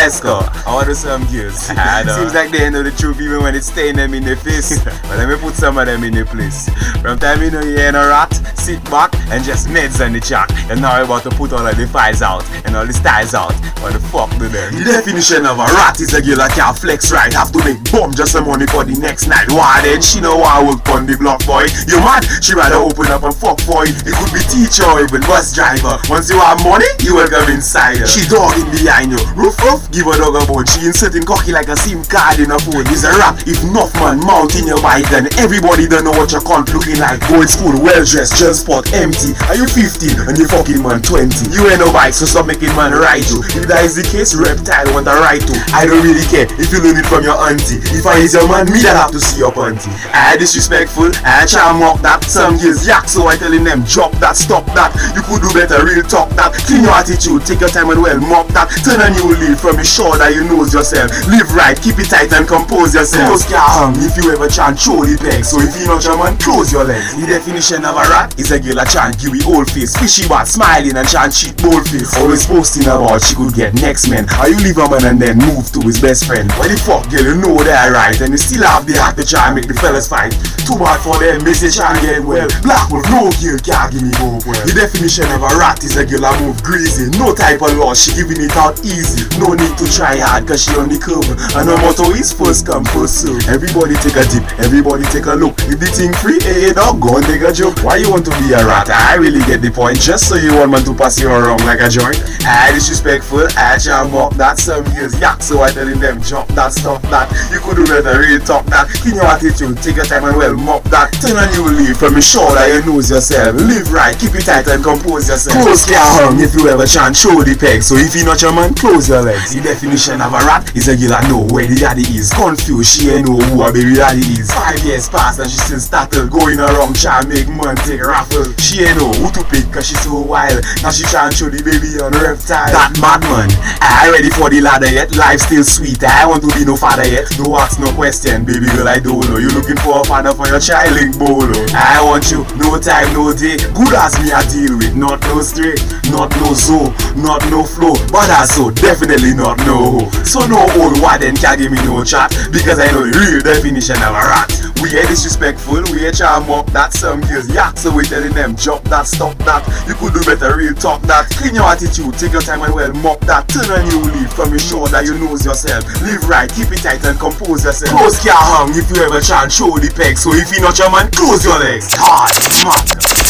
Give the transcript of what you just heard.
let's go. I want to some girls. Seems like they know the truth even when it's staring them in the face. But let me put some of them in the place. From time you know you ain't a rat, sit back and just meds on the chat. You're now about to put all of the files out and all the styles out. What the fuck do they? The definition of a rat is a girl that can't flex right. Have to make bomb just some money for the next night. Why then she know why I work on the block, boy? You mad? She rather open up and fuck for it. It could be teacher or even bus driver. Once you have money, you welcome inside her. She dogging behind you. Roof roof, give her dog a bone. She inserting cocky like a SIM card in a phone. It's a rap. If enough man mount in your bike, then everybody don't know what your cunt looking like. Going school, well dressed, just spot empty. Are you 15 and you fucking man 20? You ain't no bike, so stop making man ride you. If that is the case, reptile want a ride to. I don't really care if you learn it from your auntie. If I is your man, me that have to see your auntie. I disrespectful, I try and mock that. Some years yak, so I telling them drop that, stop that. You could do better, real talk that. Clean your attitude, take your time and well mop that. Turn a new leaf from your sure that you knows yourself. Live right, keep it tight and compose yourself. Close your arm if you ever chant throw the peg. So if you not your man, close your legs. The definition of a rat is a girl a chant give old face, fishy bat, smiling and chant cheat bold face. Always posting about she could get next man. How you leave a man and then move to his best friend. Why the fuck girl you know they're right and you still have the heart to try and make the fellas fight. Too bad for them, they say try and get well. Black wolf, no girl can't give me hope well. The definition of a rat is a girl a move greasy. No type of loss, she giving it out easy. No need to try hard cause she on the curve. And her motto is first come first serve. Everybody take a dip, everybody take a look. If the thing free, hey dog, go and take a joke. Why you want to be a rat? I really get the point. Just so you want man to pass you around like a joint. I disrespectful, I try and mock that. Some years yak, so I telling them drop that, stop that. You could do better, real talk that. Clean your attitude, take your time and well mop that. Turn a new leaf from your sure that you knows yourself. Live right, keep it tight and compose yourself. Close your hung if you ever chant throw the peg. So if you not your man, close your legs. The definition of a rat is a girl that know where the daddy is. Confused, she ain't know who a baby daddy is. 5 years passed and she still started going around trying to make man take raffle. She ain't know who to pick cause she so wild. Now she trying to show the baby on reptile. That madman, I ready for the ladder yet. Life still sweet, I want to be no father yet. No ask no question, baby girl I don't know. You looking for a father for your child link bolo. I want you, no time, no day. Good as me I deal with, not no straight, not no zo, not no flow. But also definitely not no ho. So no old warden can give me no chat because I know the real definition of a rat. We ain't disrespectful, we ain't trying to mock that. Some girls yak, so we telling them drop that, stop that. You could do better, real talk that. Clean your attitude, take your time and well mop that. Turn a new leaf from your sure that you knows yourself. Live right, keep it tight and compose yourself. Close your hung if you ever try and show the peg. So if you not your man, close your legs. Hard, smart.